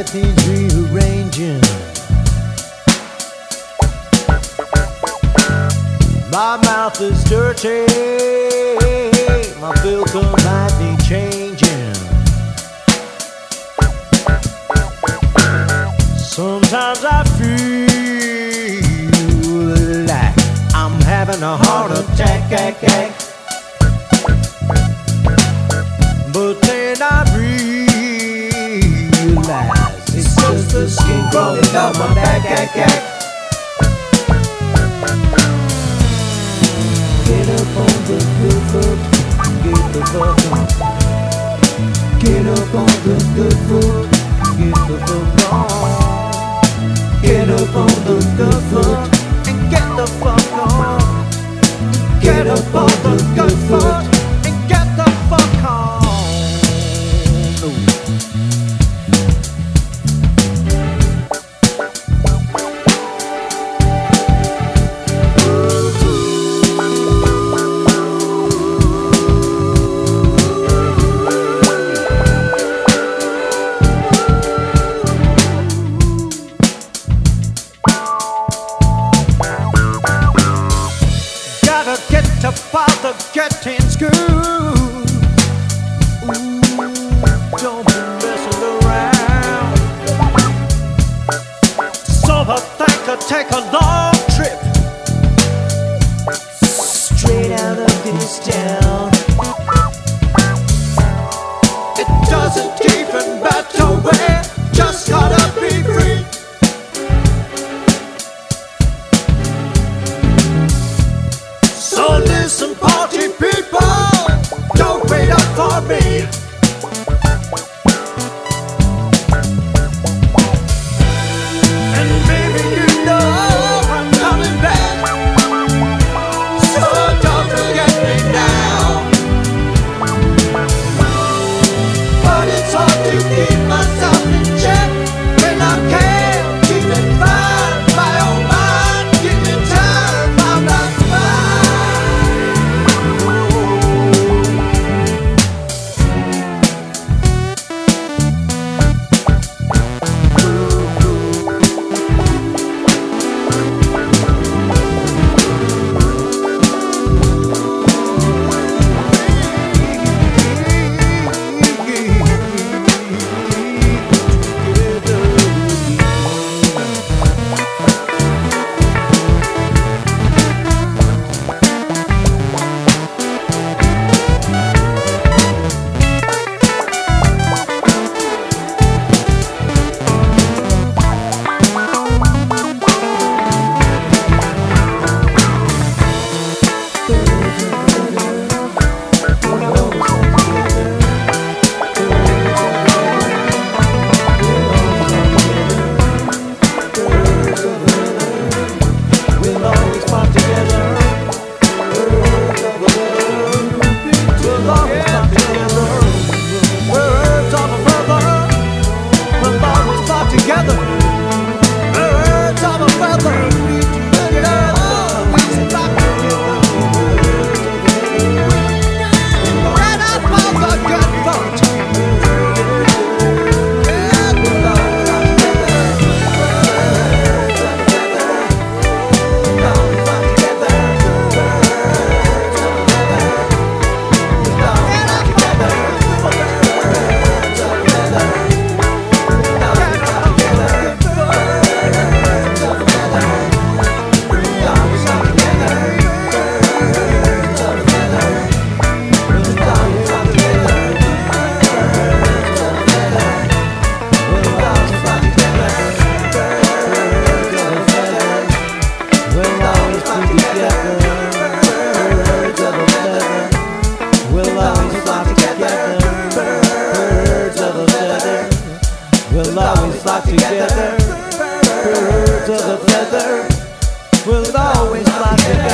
life needs rearranging. My mouth is dirty, my filter might be changing. Sometimes I feel like I'm having a heart attack. But then I realize it's just the skin crawling down my back. Get up on the good foot, get the fuck on. Get up on the good foot, get the fuck on. Get up on the good foot and get the fuck on. Get up on the good foot and get the fuck on. To bother getting screwed. Ooh, don't be messing around. So I think I'll take a long trip straight out of this town. It doesn't even matter where, just gotta be free. So listen, party people, don't wait up for me. And maybe you know I'm coming back, so don't forget me now. But it's hard to keep myself in check when I can't keep it fine. My own mind keep it tired, I'm not fine. We'll always fly together. Birds of a feather. We'll always fly together.